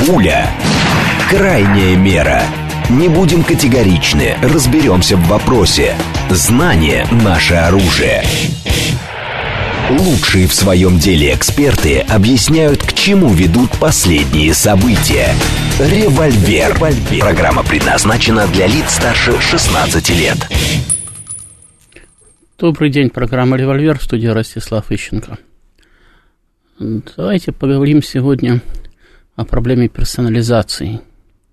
Пуля. Крайняя мера. Не будем категоричны, разберемся в вопросе. Знание – наше оружие. Лучшие в своем деле эксперты объясняют, к чему ведут последние события. «Револьвер». Программа предназначена для лиц старше 16 лет. Добрый день, программа «Револьвер», в студии Ростислав Ищенко. Давайте поговорим сегодня о проблеме персонализации.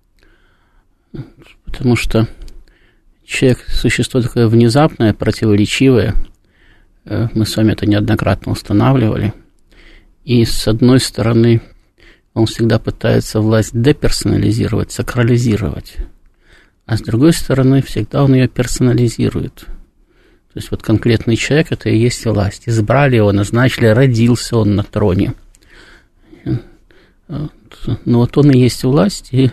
Потому что человек – существо такое внезапное, противоречивое. Мы с вами это неоднократно устанавливали. И, с одной стороны, он всегда пытается власть деперсонализировать, сакрализировать. А с другой стороны, всегда он ее персонализирует. То есть, вот конкретный человек – это и есть власть. Избрали его, назначили, родился он на троне. Но вот он и есть власть, и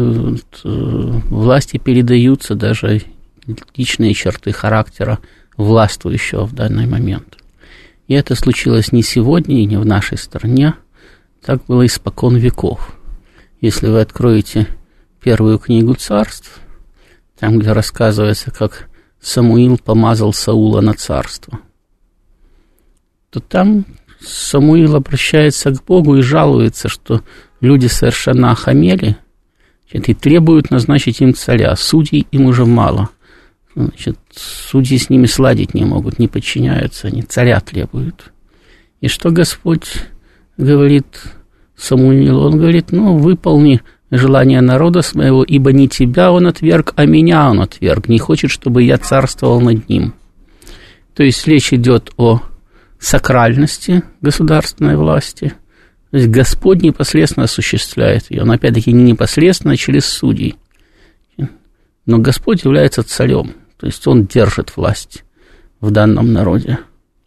власти передаются даже личные черты характера властвующего в данный момент. И это случилось не сегодня и не в нашей стране, так было испокон веков. Если вы откроете первую книгу царств, там, где рассказывается, как Самуил помазал Саула на царство, то там Самуил обращается к Богу и жалуется, что люди совершенно охамели, и требуют назначить им царя. Судей им уже мало. Значит, судьи с ними сладить не могут, не подчиняются, они царя требуют. И что Господь говорит Самуилу? Он говорит: выполни желание народа своего, ибо не тебя он отверг, а меня он отверг. Не хочет, чтобы я царствовал над ним. То есть речь идет о сакральности государственной власти. То есть Господь непосредственно осуществляет ее. Но опять-таки не непосредственно, а через судей. Но Господь является царем. То есть он держит власть в данном народе.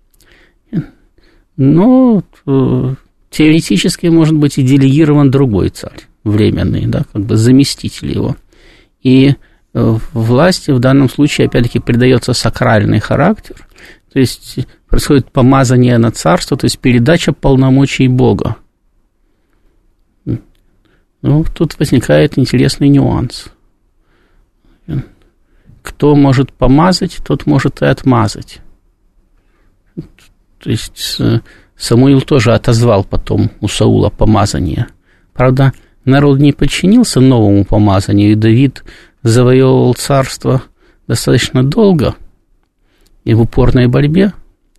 Но теоретически может быть и делегирован другой царь, временный, да, как бы заместитель его. И власти в данном случае, опять-таки, придается сакральный характер. То есть происходит помазание на царство, то есть передача полномочий Бога. Тут возникает интересный нюанс. Кто может помазать, тот может и отмазать. То есть Самуил тоже отозвал потом у Саула помазание. Правда, народ не подчинился новому помазанию, и Давид завоевывал царство достаточно долго и в упорной борьбе.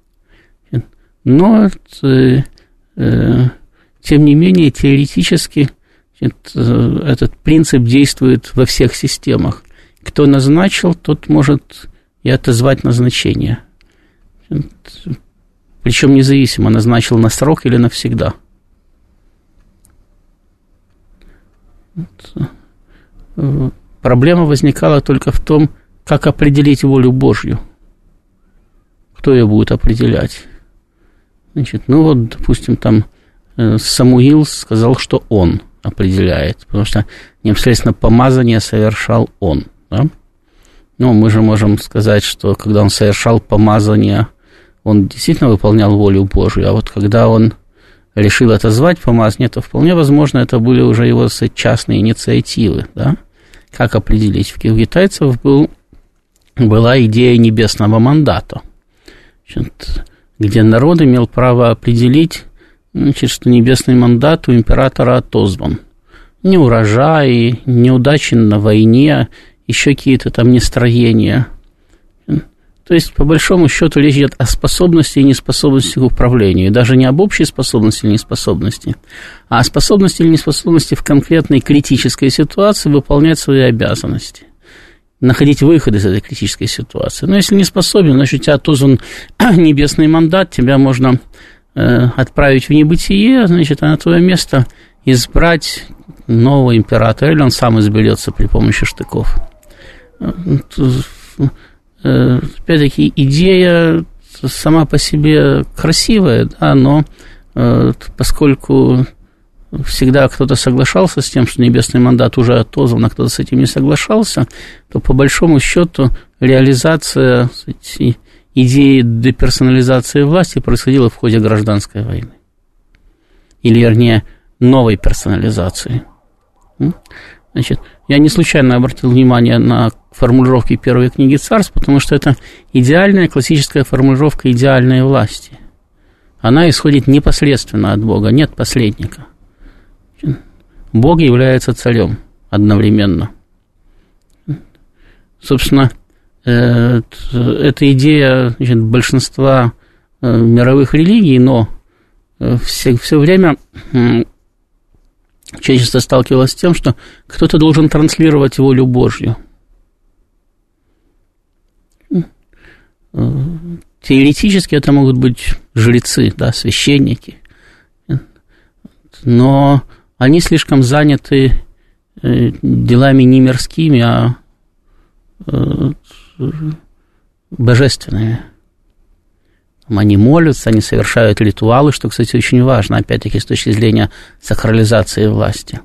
Но, тем не менее, теоретически этот принцип действует во всех системах. Кто назначил, тот может и отозвать назначение. Причем независимо, назначил на срок или навсегда. Проблема возникала только в том, как определить волю Божью. Кто ее будет определять? Значит, допустим, там Самуил сказал, что он определяет, потому что непосредственно помазание совершал он. Да? Мы же можем сказать, что когда он совершал помазание, он действительно выполнял волю Божию, а вот когда он решил отозвать помазание, то вполне возможно, это были уже его частные инициативы. Да? Как определить? У китайцев была идея небесного мандата, где народ имел право определить, что небесный мандат у императора отозван. Неурожаи, неудачи на войне, еще какие-то там нестроения. То есть, по большому счету, речь идет о способности и неспособности к управлению. И даже не об общей способности или неспособности, а о способности или неспособности в конкретной критической ситуации выполнять свои обязанности. Находить выход из этой критической ситуации. Но если не способен, значит, у тебя отозван небесный мандат, тебя можно отправить в небытие, значит, а на твое место избрать нового императора, или он сам изберется при помощи штыков. Опять-таки, идея сама по себе красивая, да, но поскольку всегда кто-то соглашался с тем, что небесный мандат уже отозван, а кто-то с этим не соглашался, то по большому счету реализация идеи деперсонализации власти происходила в ходе гражданской войны. Или, вернее, новой персонализации. Значит, я не случайно обратил внимание на формулировки первой книги Царств, потому что это идеальная классическая формулировка идеальной власти. Она исходит непосредственно от Бога, нет посредника. Бог является царем одновременно. Собственно, это идея, значит, большинства мировых религий, но все время человечество сталкивалось с тем, что кто-то должен транслировать волю Божью. Теоретически это могут быть жрецы, да, священники, но они слишком заняты делами не мирскими, а божественными. Они молятся, они совершают ритуалы, что, кстати, очень важно, опять-таки, с точки зрения сакрализации власти.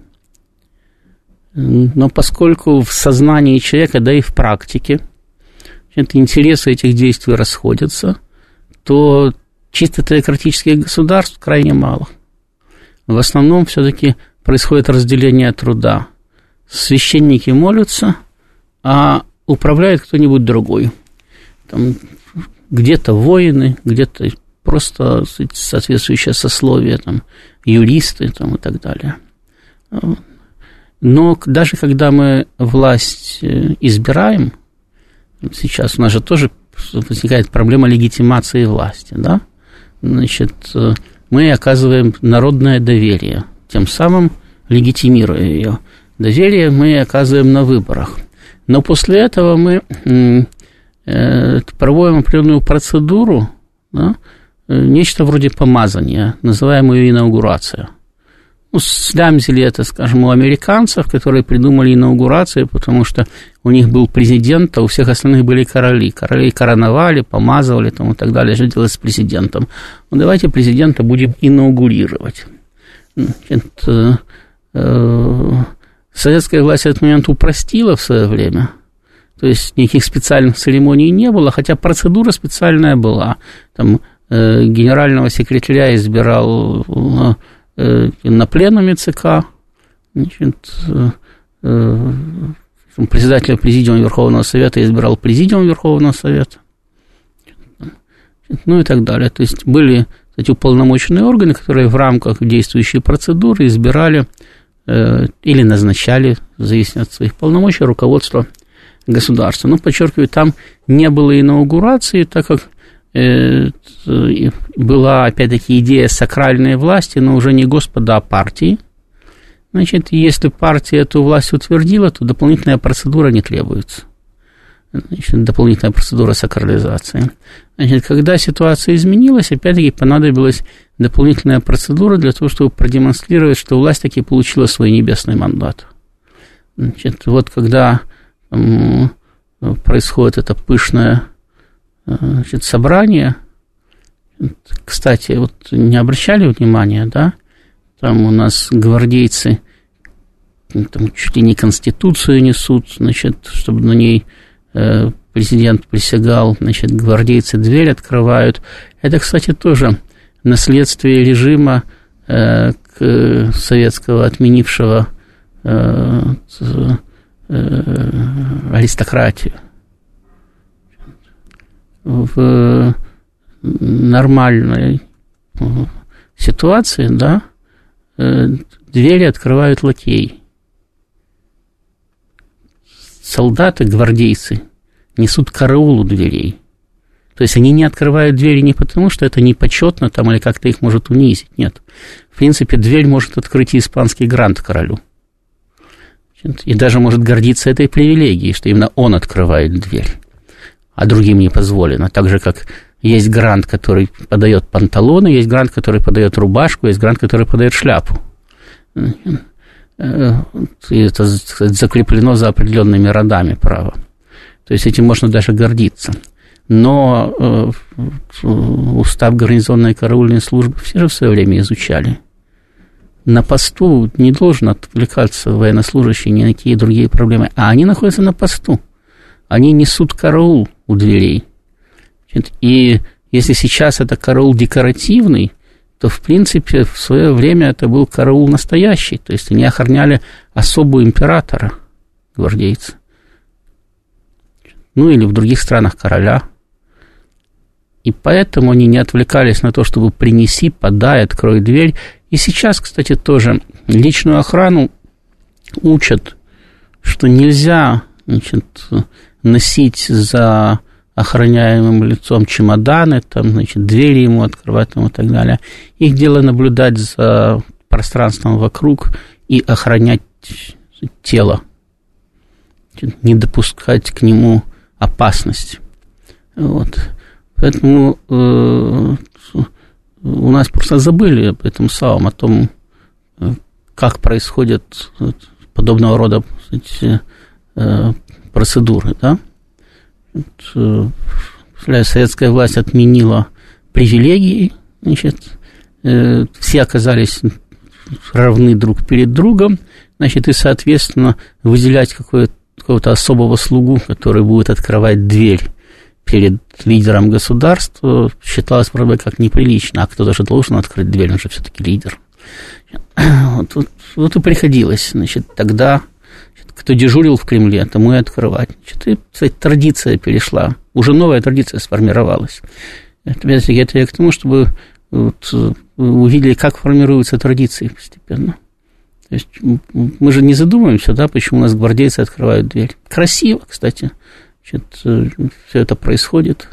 Но поскольку в сознании человека, да и в практике, интересы этих действий расходятся, то чисто теократических государств крайне мало. В основном все-таки происходит разделение труда. Священники молятся, а управляет кто-нибудь другой. Там где-то воины, где-то просто соответствующее сословие, там, юристы там, и так далее. Но даже когда мы власть избираем, сейчас у нас же тоже возникает проблема легитимации власти, да? Значит, мы оказываем народное доверие, тем самым легитимируя ее. Доверие мы оказываем на выборах. Но после этого мы проводим определенную процедуру, да, нечто вроде помазания, называемую инаугурация. Слямзили это, скажем, у американцев, которые придумали инаугурацию, потому что у них был президент, а у всех остальных были короли. Королей короновали, помазывали там, и так далее. Что делать с президентом? Ну, давайте президента будем инаугурировать. Советская власть в этот момент упростила в свое время. То есть никаких специальных церемоний не было, хотя процедура специальная была. Там генерального секретаря избирал на пленуме ЦК, значит, председателя Президиума Верховного Совета избирал Президиум Верховного Совета, ну и так далее. То есть были, кстати, уполномоченные органы, которые в рамках действующей процедуры избирали или назначали, в зависимости от своих полномочий, руководство государства. Но, подчеркиваю, там не было инаугурации, так как была, опять-таки, идея сакральной власти, но уже не Господа, а партии. Значит, если партия эту власть утвердила, то дополнительная процедура не требуется. Значит, дополнительная процедура сакрализации. Значит, когда ситуация изменилась, опять-таки, понадобилась дополнительная процедура для того, чтобы продемонстрировать, что власть таки получила свой небесный мандат. Значит, вот когда происходит это пышное, значит, собрание. Кстати, вот не обращали внимания, да? Там у нас гвардейцы там чуть ли не Конституцию несут, значит, чтобы на ней президент присягал, значит, гвардейцы дверь открывают. Это, кстати, тоже наследствие режима советского, отменившего аристократию. В нормальной ситуации, да, двери открывают лакеи. Солдаты, гвардейцы несут караул у дверей. То есть они не открывают двери не потому, что это непочетно там, или как-то их может унизить. Нет. В принципе, дверь может открыть и испанский грант королю. И даже может гордиться этой привилегией, что именно он открывает дверь, а другим не позволено. Так же, как есть грант, который подает панталоны, есть грант, который подает рубашку, есть грант, который подает шляпу. И это закреплено за определенными родами права. То есть этим можно даже гордиться. Но устав гарнизонной караульной службы все же в свое время изучали. На посту не должен отвлекаться военнослужащий ни на какие другие проблемы, а они находятся на посту. Они несут караул у дверей. И если сейчас это караул декоративный, то то, в принципе, в свое время это был караул настоящий, то есть они охраняли особу императора, гвардейцы. Ну, или в других странах короля. И поэтому они не отвлекались на то, чтобы принеси, подай, открой дверь. И сейчас, кстати, тоже личную охрану учат, что нельзя, значит, носить за охраняемым лицом чемоданы, там, значит, двери ему открывать там, и так далее. Их дело наблюдать за пространством вокруг и охранять тело, не допускать к нему опасность. Вот. Поэтому у нас просто забыли об этом самом, о том, как происходят подобного рода, кстати, процедуры, да? Советская власть отменила привилегии, значит, все оказались равны друг перед другом, значит, и, соответственно, выделять какого-то особого слугу, который будет открывать дверь перед лидером государства, считалось, правда, как неприлично, а кто-то же должен открыть дверь, он же все-таки лидер. Вот и приходилось, значит, тогда, кто дежурил в Кремле, тому и открывать. Значит, и, кстати, традиция перешла, уже новая традиция сформировалась. Это я к тому, чтобы вот, увидели, как формируются традиции постепенно. То есть мы же не задумываемся, да, почему у нас гвардейцы открывают дверь. Красиво, кстати. Значит, все это происходит.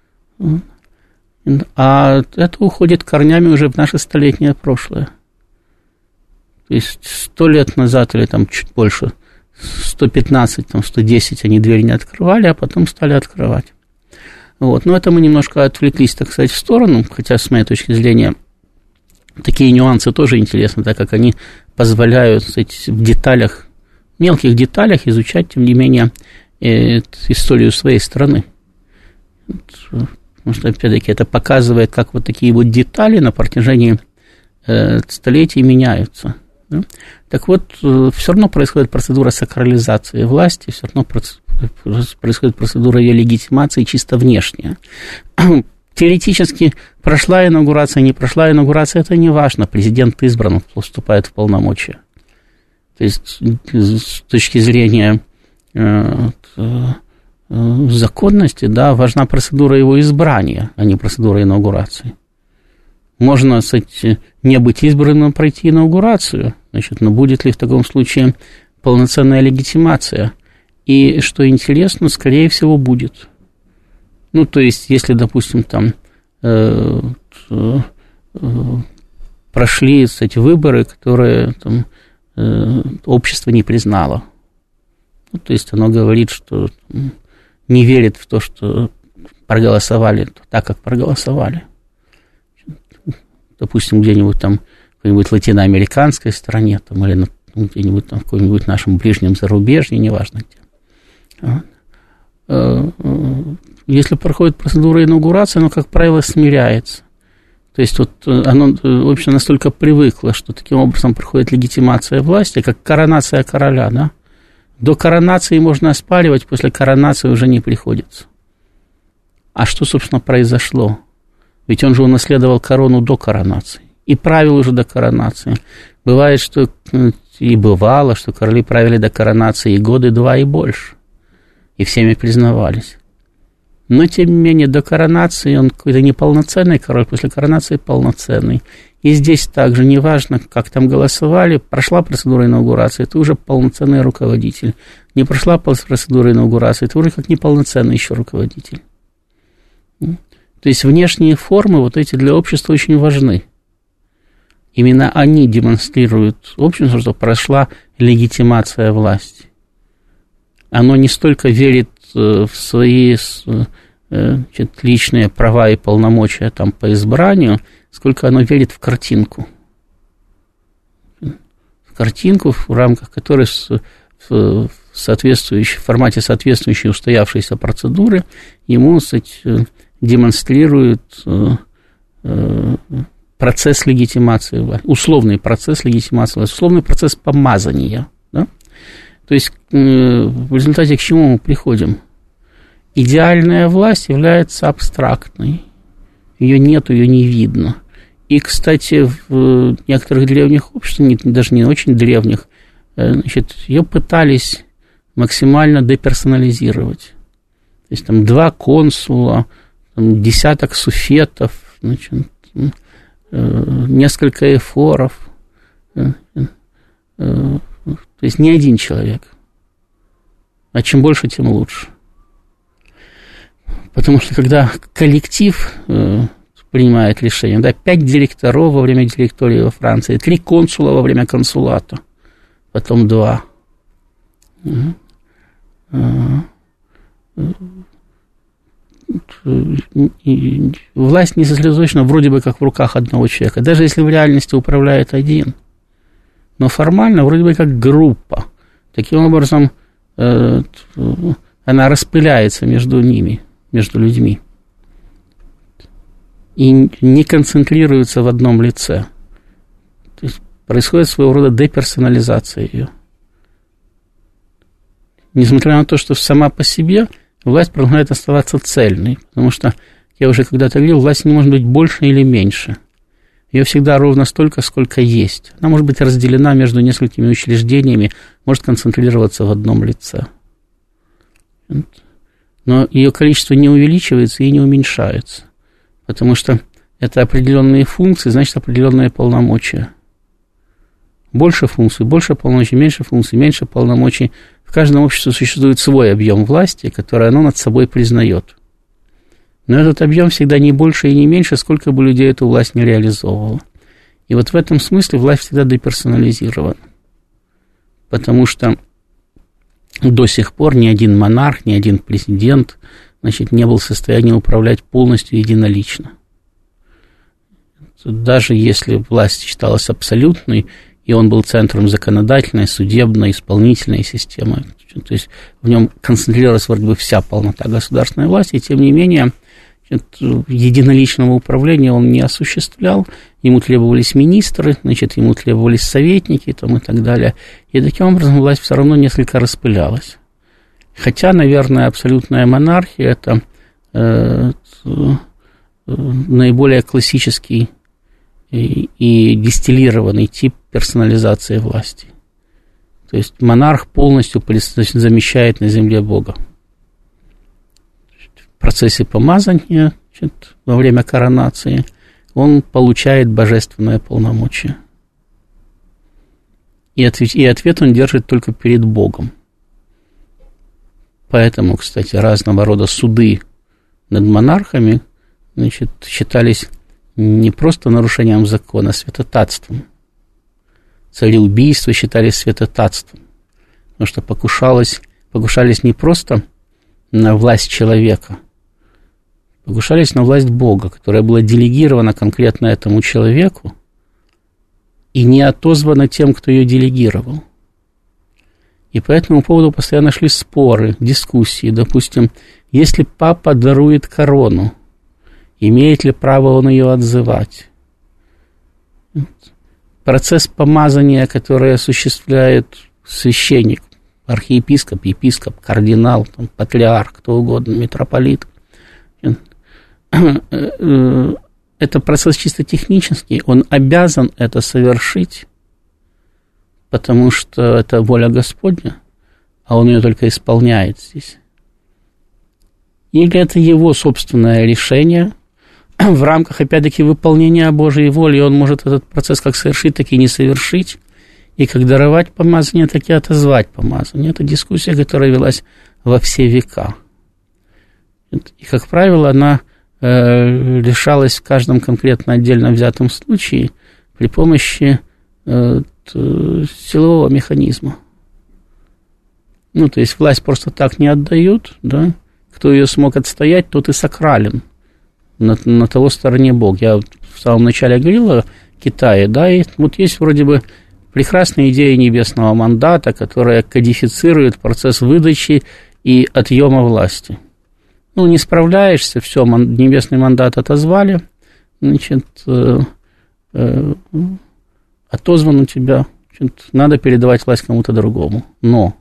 А это уходит корнями уже в наше столетнее прошлое. То есть 100 лет назад, или там чуть больше, 115, там, 110 они дверь не открывали, а потом стали открывать. Вот. Но это мы немножко отвлеклись, так сказать, в сторону, хотя, с моей точки зрения, такие нюансы тоже интересны, так как они позволяют, кстати, в деталях, мелких деталях изучать, тем не менее, историю своей страны. Потому что, опять-таки, это показывает, как вот такие вот детали на протяжении столетий меняются. Да? Так вот, все равно происходит процедура сакрализации власти, все равно происходит процедура ее легитимации чисто внешняя. Теоретически, прошла инаугурация, не прошла инаугурация, это не важно. Президент избран, вступает в полномочия. То есть, с точки зрения законности, да, важна процедура его избрания, а не процедура инаугурации. Можно, кстати, не быть избранным, пройти инаугурацию, значит, но будет ли в таком случае полноценная легитимация? И, что интересно, скорее всего, будет. Ну, то есть, если, допустим, там прошли, кстати, выборы, которые там, общество не признало. Ну, то есть, оно говорит, что не верит в то, что проголосовали так, как проголосовали. Допустим, где-нибудь там в какой-нибудь латиноамериканской стране там, или где-нибудь там в каком-нибудь нашем ближнем зарубежье, неважно где. Если проходит процедура инаугурации, оно, как правило, смиряется. То есть вот оно общество настолько привыкло, что таким образом проходит легитимация власти, как коронация короля, да? До коронации можно оспаривать, после коронации уже не приходится. А что, собственно, произошло? Ведь он же унаследовал корону до коронации и правил уже до коронации. Бывает, что и бывало, что короли правили до коронации и годы, 2 и больше, и всеми признавались. Но, тем не менее, до коронации он какой-то неполноценный король, после коронации полноценный. И здесь также неважно, как там голосовали, прошла процедура инаугурации, ты уже полноценный руководитель. Не прошла процедура инаугурации, ты уже как неполноценный еще руководитель. То есть внешние формы вот эти для общества очень важны. Именно они демонстрируют обществу, что прошла легитимация власти. Оно не столько верит в свои личные права и полномочия там, по избранию, сколько оно верит в картинку. В картинку, в рамках которой в формате соответствующей устоявшейся процедуры ему, кстати, демонстрирует процесс легитимации власти, условный процесс легитимации власти, условный процесс помазания. Да? То есть в результате к чему мы приходим? Идеальная власть является абстрактной. Ее нет, ее не видно. И, кстати, в некоторых древних обществах, даже не очень древних, значит, ее пытались максимально деперсонализировать. То есть там 2 консула, там, десяток суфетов, значит, несколько эфоров. То есть не один человек. А чем больше, тем лучше. Потому что когда коллектив принимает решение, да, 5 директоров во время директории во Франции, 3 консула во время консулата, потом 2. И власть не сосредоточена вроде бы как в руках одного человека, даже если в реальности управляет один. Но формально вроде бы как группа. Таким образом, она распыляется между ними, между людьми. И не концентрируется в одном лице. То есть происходит своего рода деперсонализация ее. Несмотря на то, что сама по себе власть продолжает оставаться цельной. Потому что, я уже когда-то говорил, власть не может быть больше или меньше. Ее всегда ровно столько, сколько есть. Она может быть разделена между несколькими учреждениями, может концентрироваться в одном лице. Но ее количество не увеличивается и не уменьшается. Потому что это определенные функции, значит, определенные полномочия. Больше функций, больше полномочий, меньше функций, меньше полномочий. В каждом обществе существует свой объем власти, который оно над собой признает. Но этот объем всегда не больше и не меньше, сколько бы людей эту власть не реализовывала. И вот в этом смысле власть всегда деперсонализирована. Потому что до сих пор ни один монарх, ни один президент, значит, не был в состоянии управлять полностью единолично. Даже если власть считалась абсолютной, и он был центром законодательной, судебной, исполнительной системы, то есть в нем концентрировалась вроде бы вся полнота государственной власти, и тем не менее единоличного управления он не осуществлял, ему требовались министры, значит, ему требовались советники там, и так далее, и таким образом власть все равно несколько распылялась. Хотя, наверное, абсолютная монархия – это наиболее классический и дистиллированный тип персонализации власти. То есть монарх полностью замещает на земле Бога. В процессе помазания, значит, во время коронации, он получает божественное полномочие. И ответ он держит только перед Богом. Поэтому, кстати, разного рода суды над монархами, значит, считались не просто нарушением закона, а святотатством. Цареубийства считались святотатством, потому что покушались не просто на власть человека, покушались на власть Бога, которая была делегирована конкретно этому человеку и не отозвана тем, кто ее делегировал. И по этому поводу постоянно шли споры, дискуссии. Допустим, если папа дарует корону, имеет ли право он ее отзывать? Процесс помазания, который осуществляет священник, архиепископ, епископ, кардинал, там, патриарх, кто угодно, митрополит. Это процесс чисто технический, он обязан это совершить, потому что это воля Господня, а он ее только исполняет здесь. Или это его собственное решение в рамках, опять-таки, выполнения Божьей воли, и он может этот процесс как совершить, так и не совершить, и как даровать помазание, так и отозвать помазание. Это дискуссия, которая велась во все века. И, как правило, она решалась в каждом конкретно отдельно взятом случае при помощи силового механизма. Ну, то есть власть просто так не отдают, да? Кто ее смог отстоять, тот и сакрален. На того стороне Бог. Я в самом начале говорил о Китае, да, и вот есть вроде бы прекрасная идея небесного мандата, которая кодифицирует процесс выдачи и отъема власти. Ну, не справляешься, все, небесный мандат отозвали, значит, отозван у тебя, значит, надо передавать власть кому-то другому. Но,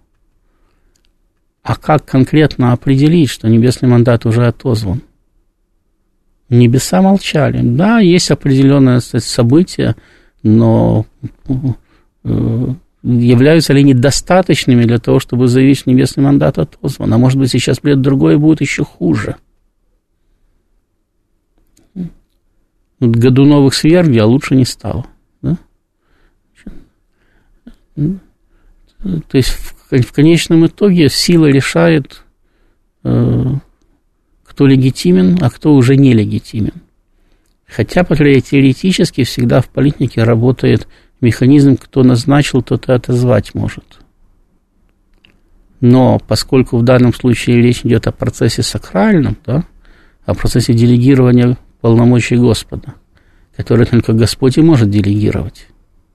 а как конкретно определить, что небесный мандат уже отозван? Небеса молчали. Да, есть определенные события, но являются ли они достаточными для того, чтобы заявить небесный мандат отозван? А может быть, сейчас придет другое, будет еще хуже. В году новых свергли, а лучше не стало. Да? То есть в конечном итоге сила решает, кто легитимен, а кто уже нелегитимен. Хотя, теоретически, всегда в политике работает механизм, кто назначил, тот и отозвать может. Но поскольку в данном случае речь идет о процессе сакральном, да, о процессе делегирования полномочий Господа, который только Господь и может делегировать,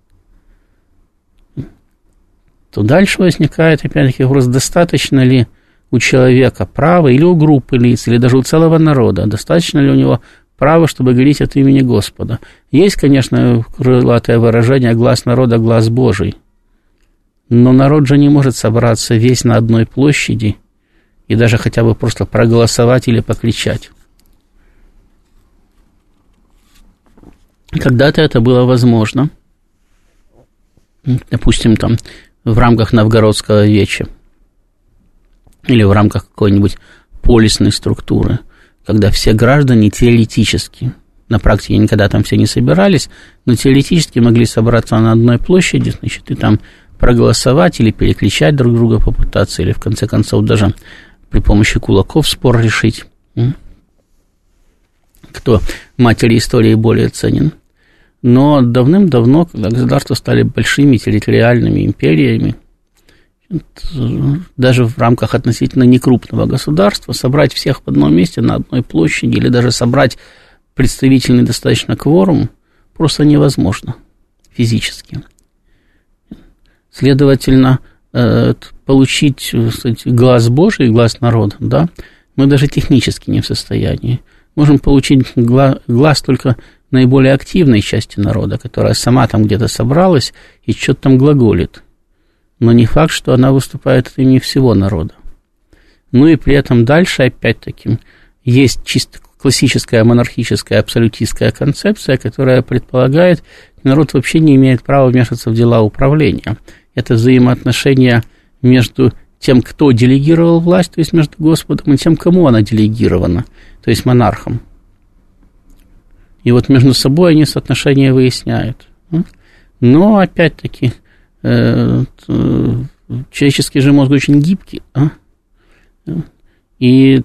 то дальше возникает, опять-таки, вопрос, достаточно ли у человека права, или у группы лиц, или даже у целого народа, достаточно ли у него права, чтобы говорить от имени Господа. Есть, конечно, крылатое выражение «глас народа, глас Божий», но народ же не может собраться весь на одной площади и даже хотя бы просто проголосовать или покричать. Когда-то это было возможно, допустим, там, в рамках новгородского веча или в рамках какой-нибудь полисной структуры, когда все граждане теоретически, на практике никогда там все не собирались, но теоретически могли собраться на одной площади, значит, и там проголосовать или перекричать друг друга, попытаться, или в конце концов даже при помощи кулаков спор решить, кто матери истории более ценен. Но давным-давно, когда государства стали большими территориальными империями, даже в рамках относительно некрупного государства, собрать всех в одном месте, на одной площади, или даже собрать представительный достаточно кворум просто невозможно физически. Следовательно, получить, кстати, глаз Божий, глаз народа, да, мы даже технически не в состоянии. Можем получить глаз только наиболее активной части народа, которая сама там где-то собралась и что-то там глаголит. Но не факт, что она выступает от имени всего народа. Ну и при этом дальше, опять-таки, есть чисто классическая монархическая абсолютистская концепция, которая предполагает, что народ вообще не имеет права вмешиваться в дела управления. Это взаимоотношения между тем, кто делегировал власть, то есть между Господом, и тем, кому она делегирована, то есть монархом. И вот между собой они соотношения выясняют. Но, опять-таки, человеческий же мозг очень гибкий, и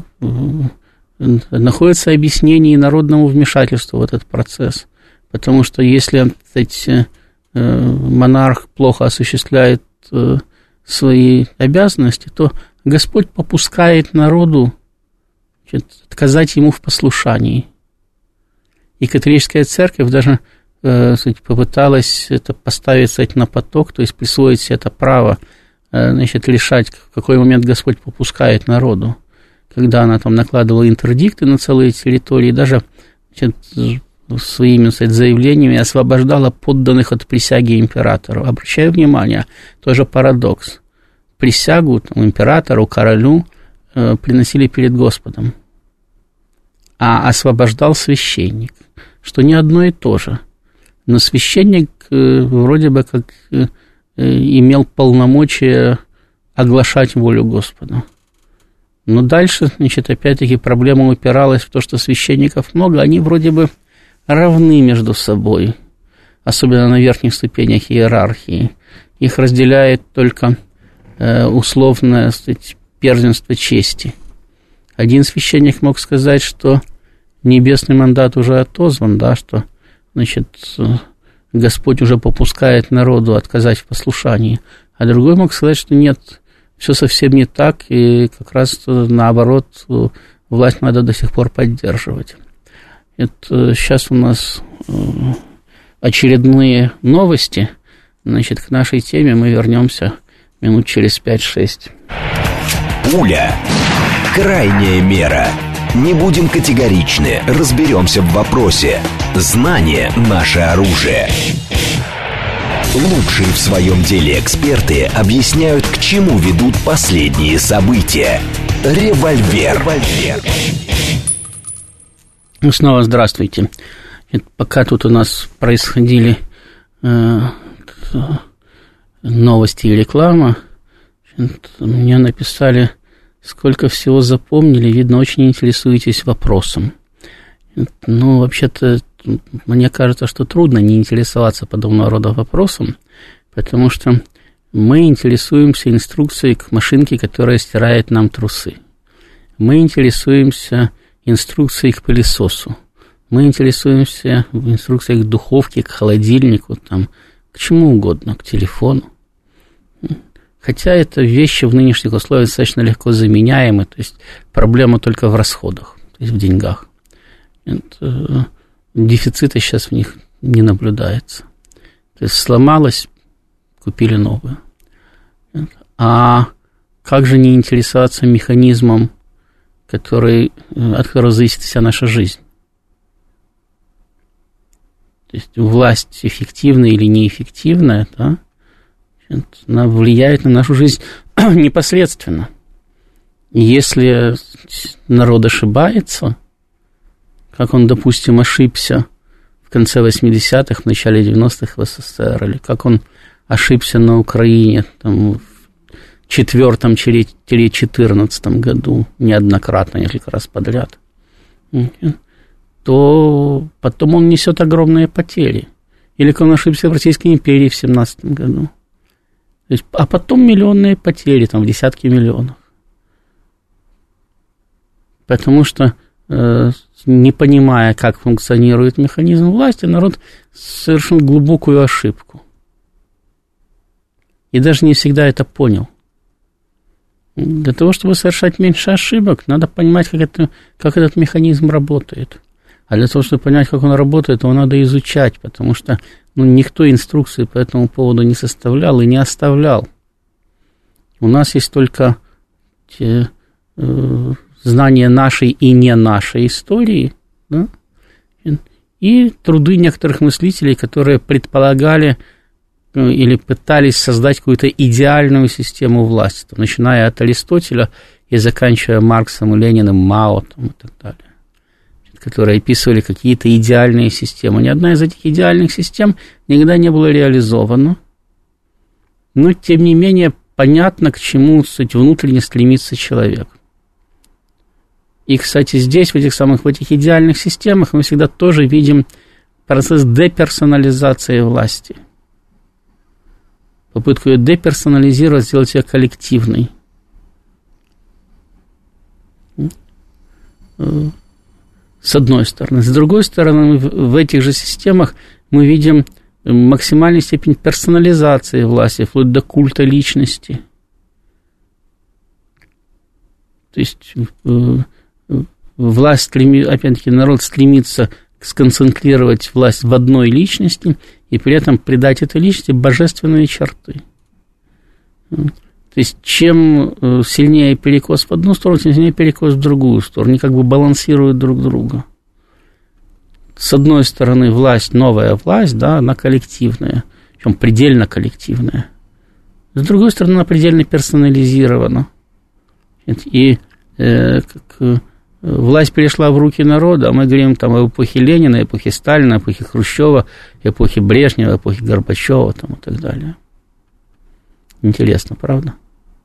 находится объяснение народному вмешательству в этот процесс. Потому что если монарх плохо осуществляет свои обязанности, то Господь попускает народу отказать ему в послушании. И католическая церковь даже попыталась это поставить на поток, то есть присвоить себе это право, решать, в какой момент Господь попускает народу, когда она там накладывала интердикты на целые территории, даже своими заявлениями освобождала подданных от присяги императору. Обращаю внимание, тоже парадокс. Присягу императору, королю приносили перед Господом, а освобождал священник, что не одно и то же. Но священник вроде бы как имел полномочия оглашать волю Господа. Но дальше, опять-таки, проблема упиралась в то, что священников много, они вроде бы равны между собой, особенно на верхних ступенях иерархии. Их разделяет только условное, первенство чести. Один священник мог сказать, что небесный мандат уже отозван, да, что, Господь уже попускает народу отказать в послушании, а другой мог сказать, что нет, все совсем не так, и как раз наоборот, власть надо до сих пор поддерживать. Это сейчас у нас очередные новости. К нашей теме мы вернемся минут через 5-6. Пуля. Крайняя мера. Не будем категоричны, разберемся в вопросе. Знание – наше оружие. Лучшие в своем деле эксперты объясняют, к чему ведут последние события. Револьвер. Снова здравствуйте. Пока тут у нас происходили новости и реклама, мне написали, сколько всего запомнили, видно, очень интересуетесь вопросом. Ну, вообще-то, мне кажется, что трудно не интересоваться подобного рода вопросом, потому что мы интересуемся инструкцией к машинке, которая стирает нам трусы. Мы интересуемся инструкцией к пылесосу. Мы интересуемся инструкцией к духовке, к холодильнику, там, к чему угодно, к телефону. Хотя это вещи в нынешних условиях достаточно легко заменяемы, то есть проблема только в расходах, то есть в деньгах. Дефицита сейчас в них не наблюдается. То есть сломалось, купили новую. А как же не интересоваться механизмом, от которого зависит вся наша жизнь? То есть власть эффективная или неэффективная, да, она влияет на нашу жизнь непосредственно. Если народ ошибается, как он, допустим, ошибся в конце 80-х, в начале 90-х в СССР, или как он ошибся на Украине там, в 2004-2014 году неоднократно, несколько раз подряд, то потом он несет огромные потери. Или как он ошибся в Российской империи в 2017 году. То есть, а потом миллионные потери, там, в десятки миллионов. Потому что, не понимая, как функционирует механизм власти, народ совершил глубокую ошибку. И даже не всегда это понял. Для того, чтобы совершать меньше ошибок, надо понимать, как этот механизм работает. А для того, чтобы понять, как он работает, его надо изучать, потому что никто инструкции по этому поводу не составлял и не оставлял. У нас есть только знания нашей и не нашей истории, да? И труды некоторых мыслителей, которые предполагали или пытались создать какую-то идеальную систему власти, начиная от Аристотеля и заканчивая Марксом, Лениным, Мао там, и так далее, которые описывали какие-то идеальные системы. Ни одна из этих идеальных систем никогда не была реализована, но, тем не менее, понятно, к чему, кстати, внутренне стремится человек. И, кстати, здесь, в этих идеальных системах, мы всегда тоже видим процесс деперсонализации власти. Попытку ее деперсонализировать, сделать ее коллективной. С одной стороны. С другой стороны, в этих же системах мы видим максимальную степень персонализации власти, вплоть до культа личности. То есть власть опять-таки, народ стремится сконцентрировать власть в одной личности и при этом придать этой личности божественные черты. То есть, чем сильнее перекос в одну сторону, тем сильнее перекос в другую сторону. Они как бы балансируют друг друга. С одной стороны, власть, новая власть, да, она коллективная, причем предельно коллективная. С другой стороны, она предельно персонализирована. И власть перешла в руки народа, а мы говорим там о эпохе Ленина, эпохе Сталина, эпохе Хрущева, эпохе Брежнева, эпохе Горбачева там, и так далее. Интересно, правда?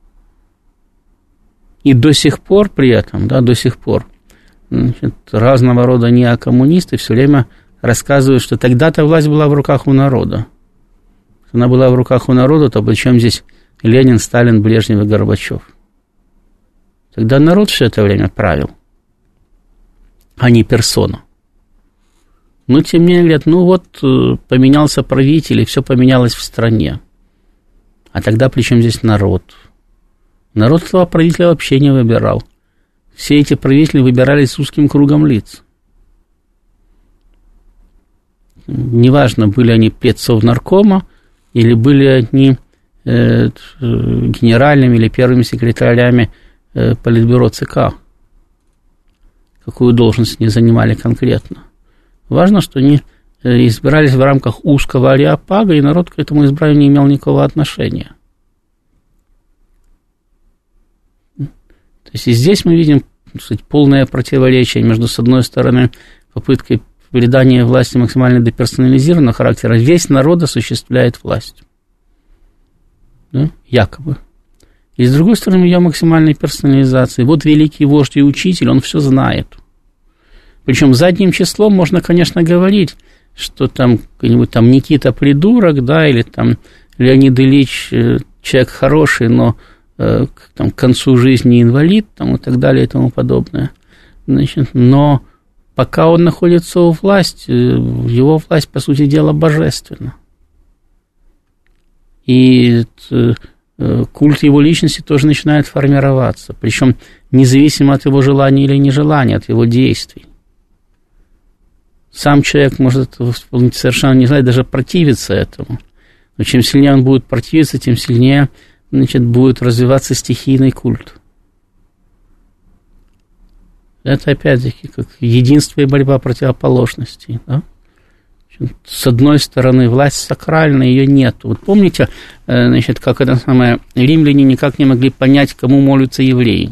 И до сих пор при этом, да, до сих пор, разного рода неокоммунисты все время рассказывают, что тогда-то власть была в руках у народа. Если она была в руках у народа, то причем здесь Ленин, Сталин, Брежнев и Горбачев? Тогда народ все это время правил, а не персона. Но тем не менее, говорят, поменялся правитель, и все поменялось в стране. А тогда при чем здесь народ? Народ этого правителя вообще не выбирал. Все эти правители выбирались узким кругом лиц. Неважно, были они педсовнаркома, или были они генеральными или первыми секретарями Политбюро ЦК. Какую должность они занимали конкретно. Важно, что они избирались в рамках узкого ареопага, и народ к этому избранию не имел никакого отношения. То есть и здесь мы видим, кстати, полное противоречие между, с одной стороны, попыткой придания власти максимально деперсонализированного характера, весь народ осуществляет власть. Да? Якобы. И с другой стороны, ее максимальной персонализации. Вот великий вождь и учитель, он все знает. Причем задним числом можно, конечно, говорить, что там какой-нибудь там Никита придурок, да, или там Леонид Ильич человек хороший, но там, к концу жизни инвалид, там, и так далее, и тому подобное. Значит, но пока он находится у власти, его власть, по сути дела, божественна. И культ его личности тоже начинает формироваться, причем независимо от его желания или нежелания, от его действий. Сам человек может совершенно не знать, даже противиться этому. Но чем сильнее он будет противиться, тем сильнее, значит, будет развиваться стихийный культ. Это, опять-таки, как единство и борьба противоположностей. Да? С одной стороны, власть сакральная, ее нет. Вот помните, значит, как это самое, римляне никак не могли понять, кому молятся евреи.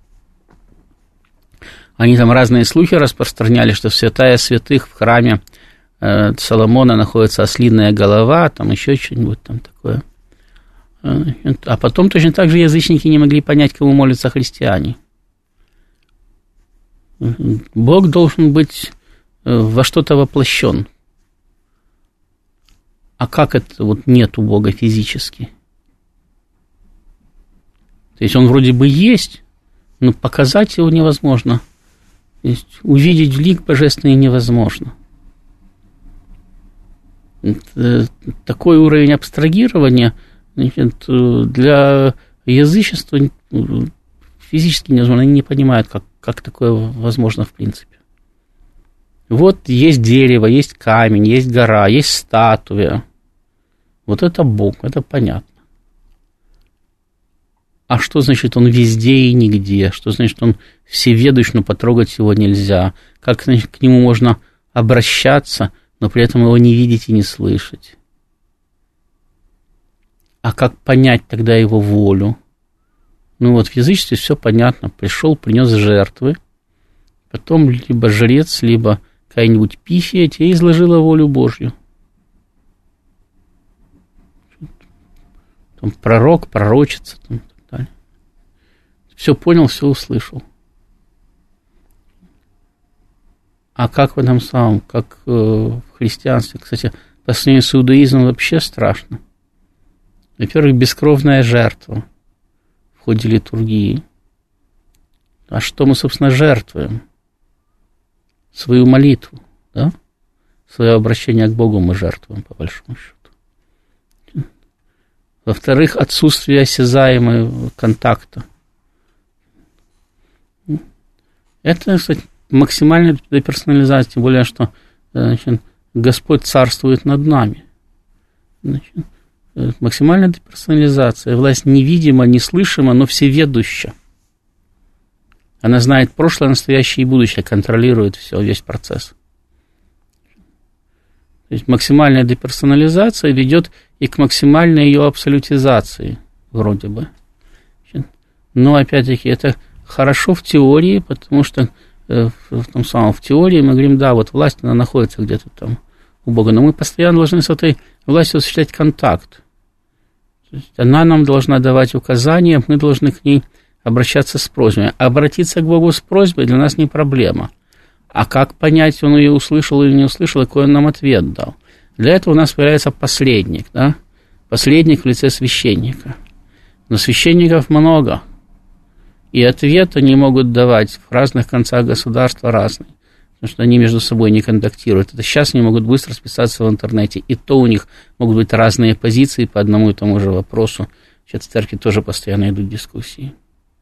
Они там разные слухи распространяли, что в святая святых в храме Соломона находится ослиная голова, там еще что-нибудь там такое. А потом точно так же язычники не могли понять, кому молятся христиане. Бог должен быть во что-то воплощен. А как это вот нет у Бога физически? То есть он вроде бы есть, но показать его невозможно. То есть увидеть лик божественный невозможно. Такой уровень абстрагирования, значит, для язычества физически невозможно. Они не понимают, как такое возможно в принципе. Вот есть дерево, есть камень, есть гора, есть статуя. Вот это Бог, это понятно. А что значит он везде и нигде? Что значит он всеведущ, но потрогать его нельзя? Как, значит, к нему можно обращаться, но при этом его не видеть и не слышать? А как понять тогда его волю? Ну вот в язычестве все понятно. Пришел, принес жертвы, потом либо жрец, либо какая-нибудь пифия тебе изложила волю Божью. Там пророк, пророчица, там, и так далее. Все понял, все услышал. А как в этом самом, как в христианстве, кстати, по сравнению с иудаизмом вообще страшно. Во-первых, бескровная жертва в ходе литургии. А что мы, собственно, жертвуем? Свою молитву, да? Свое обращение к Богу мы жертвуем, по большому счету. Во-вторых, отсутствие осязаемого контакта. Это, кстати, максимальная деперсонализация, тем более, что, значит, Господь царствует над нами. Значит, максимальная деперсонализация. Власть невидима, неслышима, но всеведуща. Она знает прошлое, настоящее и будущее, контролирует все, весь процесс. То есть максимальная деперсонализация ведет и к максимальной ее абсолютизации, вроде бы. Но, опять-таки, это хорошо в теории, потому что в теории мы говорим, да, вот власть, она находится где-то там у Бога, но мы постоянно должны с этой властью осуществлять контакт. То есть она нам должна давать указания, мы должны к ней обращаться с просьбой. Обратиться к Богу с просьбой для нас не проблема. А как понять, он ее услышал или не услышал, какой он нам ответ дал? Для этого у нас появляется посредник, да? Посредник в лице священника. Но священников много. И ответ они могут давать в разных концах государства разные. Потому что они между собой не контактируют. Это сейчас они могут быстро списаться в интернете. И то у них могут быть разные позиции по одному и тому же вопросу. Сейчас в церкви тоже постоянно идут дискуссии.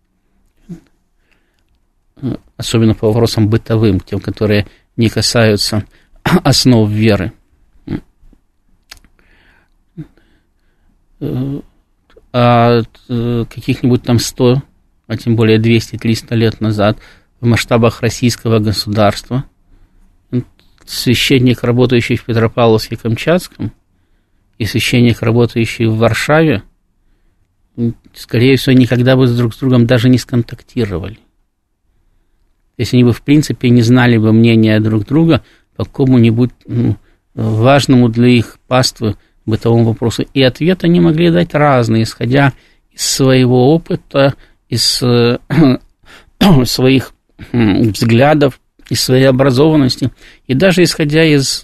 Особенно по вопросам бытовым, тем, которые не касаются основ веры. А каких-нибудь там 100, а тем более 200-300 лет назад в масштабах российского государства священник, работающий в Петропавловске-Камчатском, и священник, работающий в Варшаве, скорее всего, никогда бы друг с другом даже не сконтактировали. если они бы, в принципе, не знали бы мнения друг друга по какому-нибудь важному для их паствы бытовому вопросу. И ответ они могли дать разные, исходя из своего опыта, из своих взглядов, из своей образованности, и даже исходя из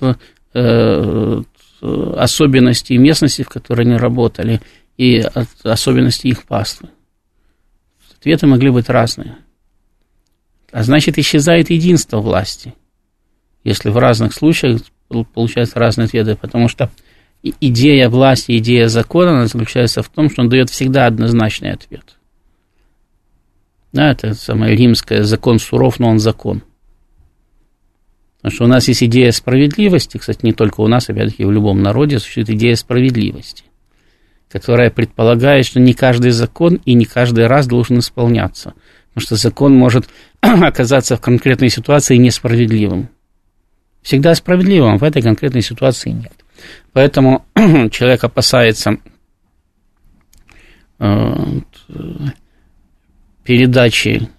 особенностей местности, в которой они работали, и особенностей их паствы. Ответы могли быть разные. А значит, исчезает единство власти, если в разных случаях получаются разные ответы, потому что идея власти, идея закона, она заключается в том, что он дает всегда однозначный ответ. Да, это самое римское: закон суров, но он закон. Потому что у нас есть идея справедливости, кстати, не только у нас, опять-таки, в любом народе существует идея справедливости, которая предполагает, что не каждый закон и не каждый раз должен исполняться, потому что закон может оказаться в конкретной ситуации несправедливым. Всегда справедливым, а в этой конкретной ситуации нет. Поэтому человек опасается передачи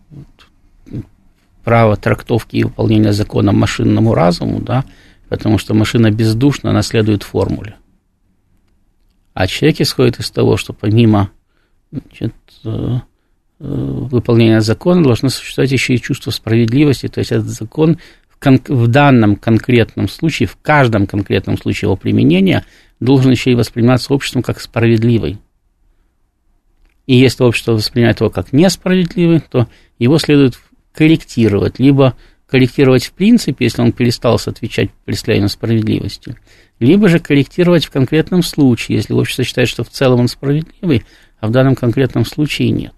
права трактовки и выполнения закона машинному разуму, да, потому что машина бездушна, она следует формуле. А человек исходит из того, что помимо, значит, выполнения закона должно существовать еще и чувство справедливости, то есть этот закон в данном конкретном случае, в каждом конкретном случае его применения должен еще и восприниматься обществом как справедливый. И если общество воспринимает его как несправедливый, то его следует корректировать, либо корректировать в принципе, если он перестал отвечать представлению справедливости, либо же корректировать в конкретном случае, если общество считает, что в целом он справедливый, а в данном конкретном случае нет.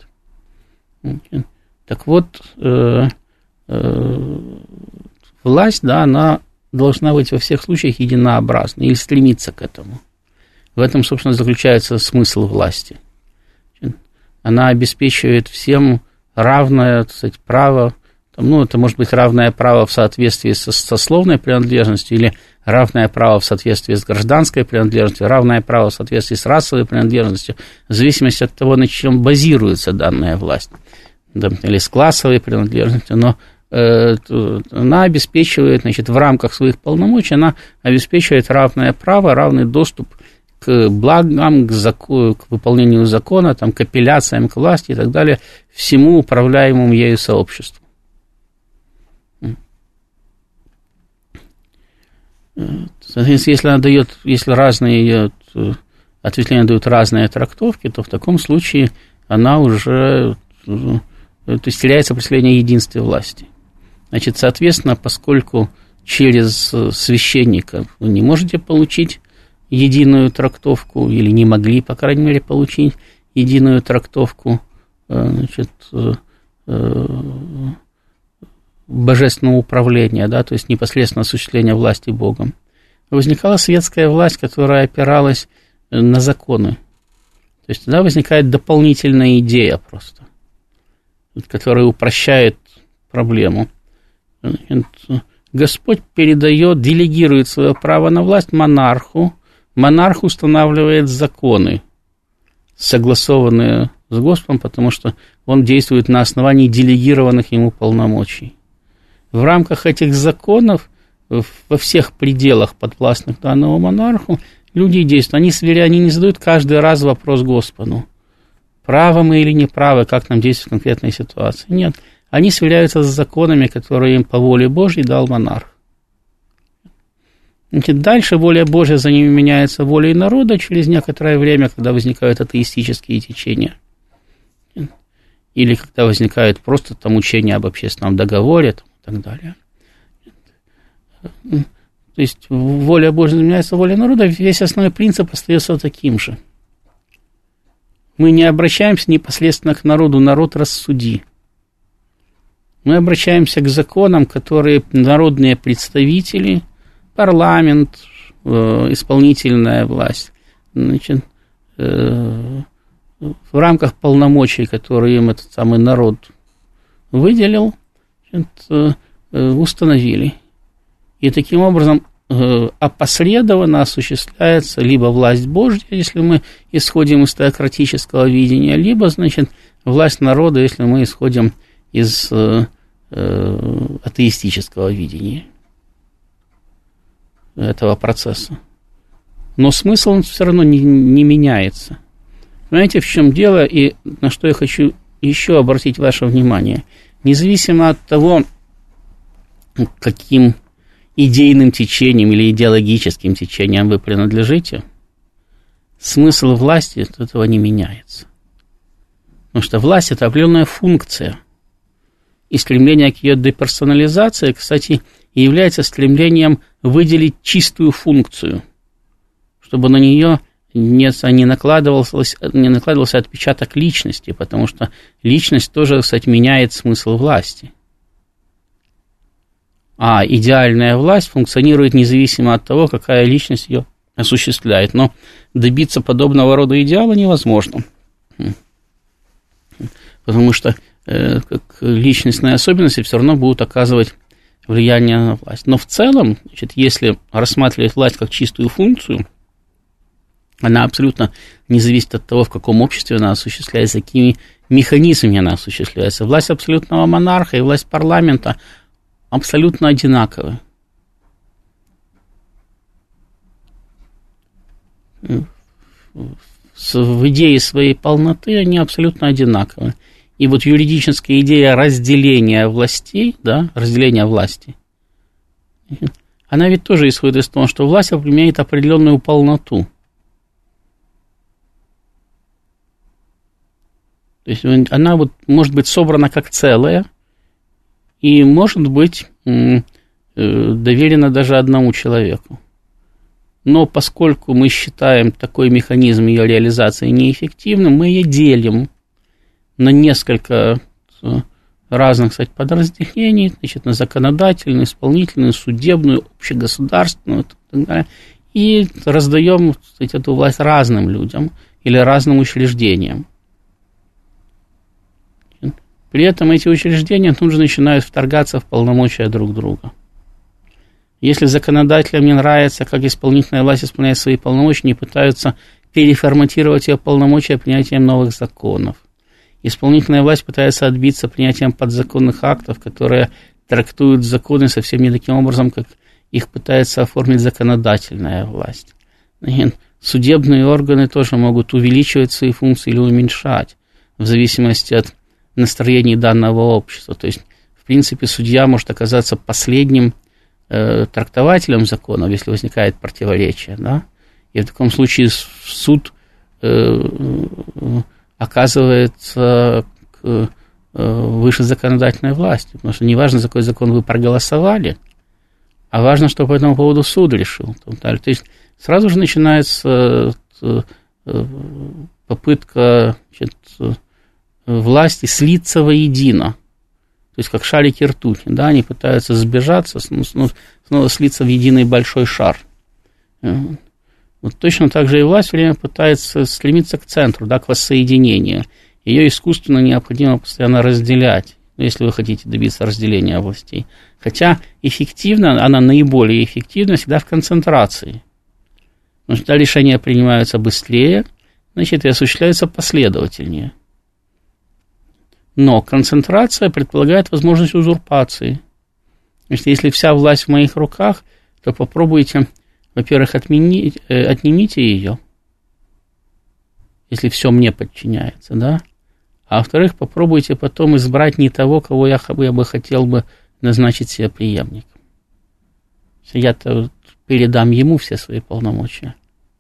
Так вот, власть, да, она должна быть во всех случаях единообразной или стремиться к этому. В этом, собственно, заключается смысл власти. Она обеспечивает всем равное, так сказать, право, это может быть равное право в соответствии со сословной принадлежностью или равное право в соответствии с гражданской принадлежностью, равное право в соответствии с расовой принадлежностью, в зависимости от того, на чем базируется данная власть, или с классовой принадлежностью, но она обеспечивает, значит, в рамках своих полномочий, она обеспечивает равное право, равный доступ к благам, к выполнению закона, там, к апелляциям, к власти и так далее, всему управляемому ею сообществу. Соответственно, если разные ее ответвления дают разные трактовки, то в таком случае она уже, то есть, теряется представление о единстве власти. Значит, соответственно, поскольку через священника вы не можете получить единую трактовку, или не могли, по крайней мере, получить единую трактовку, значит, божественного управления, да, то есть непосредственно осуществления власти Богом, возникала светская власть, которая опиралась на законы. То есть тогда возникает дополнительная идея просто, которая упрощает проблему. Господь делегирует свое право на власть монарху, монарх устанавливает законы, согласованные с Господом, потому что он действует на основании делегированных ему полномочий. В рамках этих законов, во всех пределах подвластных данному монарху, люди действуют. Они не задают каждый раз вопрос Господу, правы мы или не правы, как нам действовать в конкретной ситуации. Нет, они сверяются с законами, которые им по воле Божьей дал монарх. Значит, дальше воля Божья за ними меняется волей народа через некоторое время, когда возникают атеистические течения. Или когда возникает просто там учение об общественном договоре там, и так далее. То есть воля Божья меняется волей народа, весь основной принцип остается таким же. Мы не обращаемся непосредственно к народу, народ рассуди. Мы обращаемся к законам, которые народные представители, парламент, исполнительная власть, значит, в рамках полномочий, которые им этот самый народ выделил, значит, установили. И таким образом опосредованно осуществляется либо власть Божья, если мы исходим из теократического видения, либо, значит, власть народа, если мы исходим из атеистического видения этого процесса. Но смысл он все равно не меняется. Понимаете, в чем дело, и на что я хочу еще обратить ваше внимание. Независимо от того, каким идейным течением или идеологическим течением вы принадлежите, смысл власти от этого не меняется. Потому что власть – это определенная функция. И стремление к ее деперсонализации, кстати, является стремлением выделить чистую функцию, чтобы на нее не накладывался отпечаток личности, потому что личность тоже, кстати, меняет смысл власти. А идеальная власть функционирует независимо от того, какая личность ее осуществляет. Но добиться подобного рода идеала невозможно. Потому что личностные особенности все равно будут оказывать влияние на власть. Но в целом, значит, если рассматривать власть как чистую функцию, она абсолютно не зависит от того, в каком обществе она осуществляется, какими механизмами она осуществляется. Власть абсолютного монарха и власть парламента абсолютно одинаковы. В идее своей полноты они абсолютно одинаковы. И вот юридическая идея разделения властей, да, разделения власти, она ведь тоже исходит из того, что власть имеет определенную полноту. То есть она вот может быть собрана как целое и может быть доверена даже одному человеку. Но поскольку мы считаем такой механизм ее реализации неэффективным, мы ее делим на несколько разных, кстати, подразделений, значит, на законодательную, исполнительную, судебную, общегосударственную и так далее, и раздаем, кстати, эту власть разным людям или разным учреждениям. При этом эти учреждения тут же начинают вторгаться в полномочия друг друга. Если законодателям не нравится, как исполнительная власть исполняет свои полномочия, они пытаются переформатировать ее полномочия принятием новых законов. Исполнительная власть пытается отбиться принятием подзаконных актов, которые трактуют законы совсем не таким образом, как их пытается оформить законодательная власть. Судебные органы тоже могут увеличивать свои функции или уменьшать, в зависимости от настроений данного общества. То есть, в принципе, судья может оказаться последним трактователем законов, если возникает противоречие, да? И в таком случае суд оказывается выше законодательной власти, потому что не важно, за какой закон вы проголосовали, а важно, что по этому поводу суд решил. То есть сразу же начинается попытка, значит, власти слиться воедино. То есть как шарики ртути, да, они пытаются сбежаться, снова слиться в единый большой шар. Вот точно так же и власть все время пытается стремиться к центру, да, к воссоединению. Ее искусственно необходимо постоянно разделять, если вы хотите добиться разделения властей. Хотя эффективно, она наиболее эффективна всегда в концентрации. Потому что решения принимаются быстрее, значит, и осуществляются последовательнее. Но концентрация предполагает возможность узурпации. То есть, если вся власть в моих руках, то попробуйте, во-первых, отнимите ее, если все мне подчиняется, да? А во-вторых, попробуйте потом избрать не того, кого я бы хотел бы назначить себе преемником. Я-то передам ему все свои полномочия.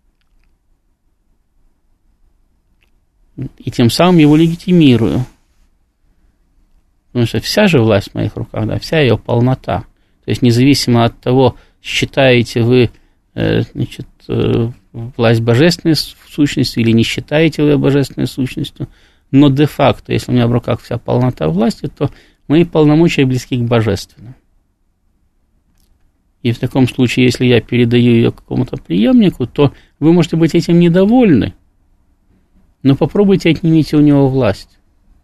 И тем самым его легитимирую. Потому что вся же власть в моих руках, да, вся ее полнота. То есть независимо от того, считаете вы, значит, власть божественной сущностью или не считаете вы ее божественной сущностью, но де-факто, если у меня в руках вся полнота власти, то мои полномочия близки к божественным. И в таком случае, если я передаю ее какому-то преемнику, то вы можете быть этим недовольны, но попробуйте отнимите у него власть.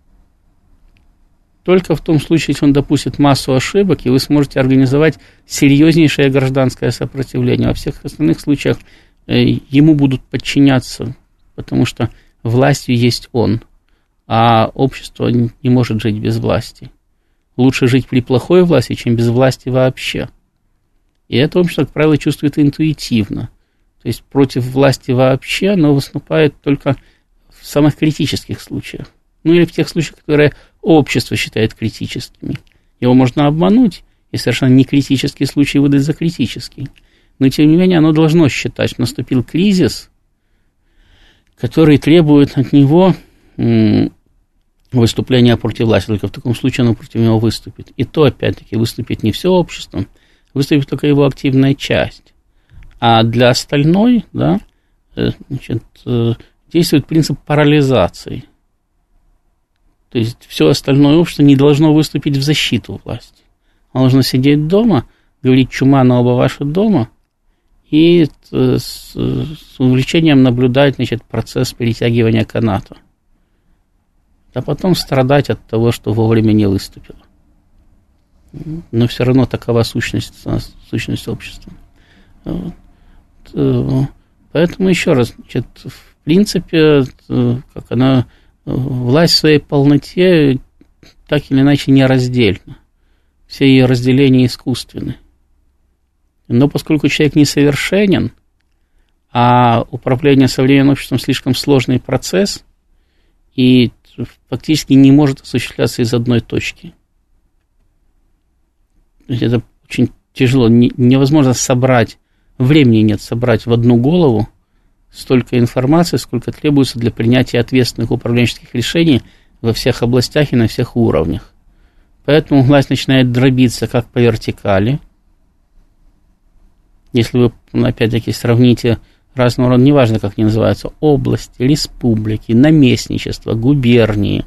Только в том случае, если он допустит массу ошибок, и вы сможете организовать серьезнейшее гражданское сопротивление. Во всех остальных случаях ему будут подчиняться, потому что властью есть он, а общество не может жить без власти. лучше жить при плохой власти, чем без власти вообще. И это общество, как правило, чувствует интуитивно. То есть против власти вообще оно выступает только в самых критических случаях. Ну или в тех случаях, которые общество считает критическими. Его можно обмануть и совершенно некритический случай выдать за критический. Но, тем не менее, оно должно считать, что наступил кризис, который требует от него выступления против власти. Только в таком случае оно против него выступит. И то, опять-таки, выступит не все общество, выступит только его активная часть. А для остальной, да, значит, действует принцип парализации. То есть все остальное общество не должно выступить в защиту власти. Оно должно сидеть дома, говорить чума на оба ваши дома и с увлечением наблюдать, значит, процесс перетягивания каната. А потом страдать от того, что вовремя не выступило. Но все равно такова сущность общества. Вот. Поэтому еще раз, значит, в принципе, как она, власть в своей полноте так или иначе нераздельна. Все ее разделения искусственны. Но поскольку человек несовершенен, а управление современным обществом слишком сложный процесс и фактически не может осуществляться из одной точки. Это очень тяжело. Невозможно собрать, времени нет собрать в одну голову столько информации, сколько требуется для принятия ответственных управленческих решений во всех областях и на всех уровнях. Поэтому власть начинает дробиться как по вертикали. Если вы, опять-таки, сравните разного рода, неважно, как они называются, области, республики, наместничества, губернии.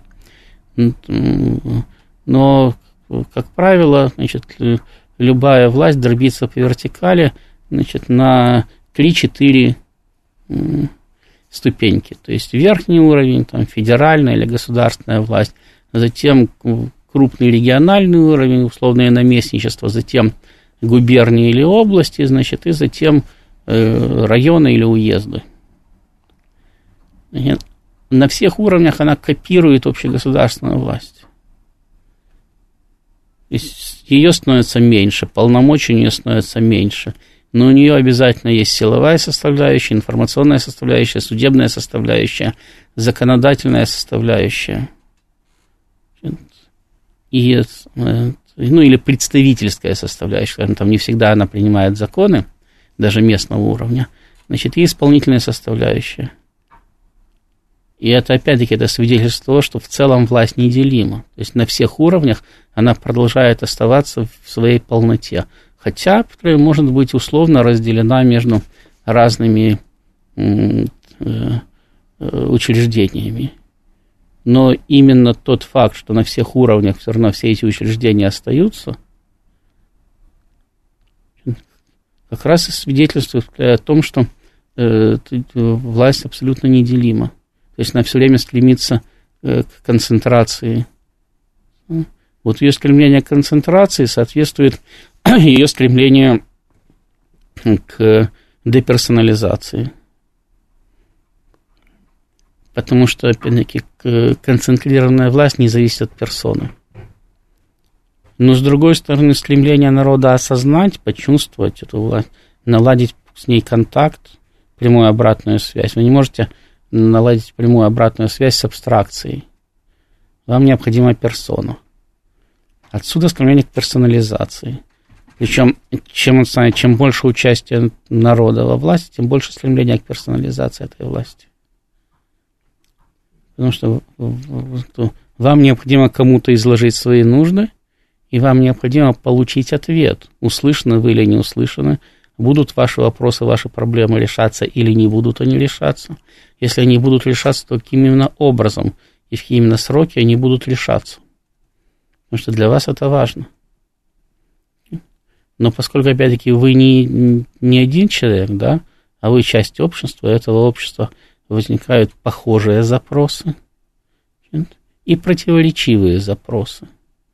Но, как правило, значит, любая власть дробится по вертикали, значит, на 3-4 ступеньки. То есть верхний уровень, там, федеральная или государственная власть, затем крупный региональный уровень, условное наместничество, затем губернии или области, значит, и затем районы или уезды. На всех уровнях она копирует общегосударственную власть. Ее становится меньше, полномочий у нее становится меньше, но у нее обязательно есть силовая составляющая, информационная составляющая, судебная составляющая, законодательная составляющая. И, ну, или представительская составляющая, скажем, там не всегда она принимает законы, даже местного уровня, значит, и исполнительная составляющая. И это, опять-таки, это свидетельство того, что в целом власть неделима. То есть на всех уровнях она продолжает оставаться в своей полноте. Хотя, может быть, условно разделена между разными учреждениями. Но именно тот факт, что на всех уровнях все равно все эти учреждения остаются, как раз и свидетельствует о том, что власть абсолютно неделима. То есть она все время стремится к концентрации. Вот ее стремление к концентрации соответствует ее стремлению к деперсонализации. Потому что, опять-таки, концентрированная власть не зависит от персоны. Но, с другой стороны, стремление народа осознать, почувствовать эту власть, наладить с ней контакт, прямую обратную связь. Вы не можете наладить прямую обратную связь с абстракцией. Вам необходима персона. Отсюда стремление к персонализации. Причем, чем больше участия народа во власти, тем больше стремления к персонализации этой власти. Потому что вам необходимо кому-то изложить свои нужды, и вам необходимо получить ответ, услышаны вы или не услышаны, будут ваши вопросы, ваши проблемы решаться или не будут они решаться. Если они будут решаться, то каким именно образом и в какие именно сроки они будут решаться. Потому что для вас это важно. Но поскольку, опять-таки, вы не один человек, да, а вы часть общества, этого общества возникают похожие запросы и противоречивые запросы.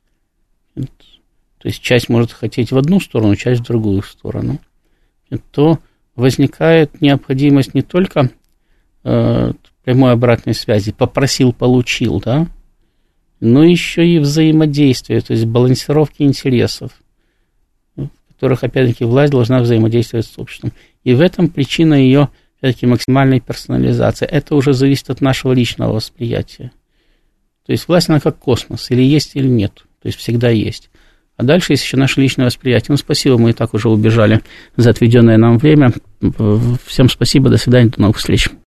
То есть часть может хотеть в одну сторону, часть в другую сторону. То возникает необходимость не только прямой обратной связи, попросил, получил, да, но еще и взаимодействие, то есть балансировки интересов, в которых, опять-таки, власть должна взаимодействовать с обществом. И в этом причина ее, опять-таки, максимальной персонализации. Это уже зависит от нашего личного восприятия. То есть власть, она как космос, или есть, или нет, то есть всегда есть. А дальше есть еще наше личное восприятие. Ну, спасибо, мы и так уже убежали за отведенное нам время. Всем спасибо, до свидания, до новых встреч.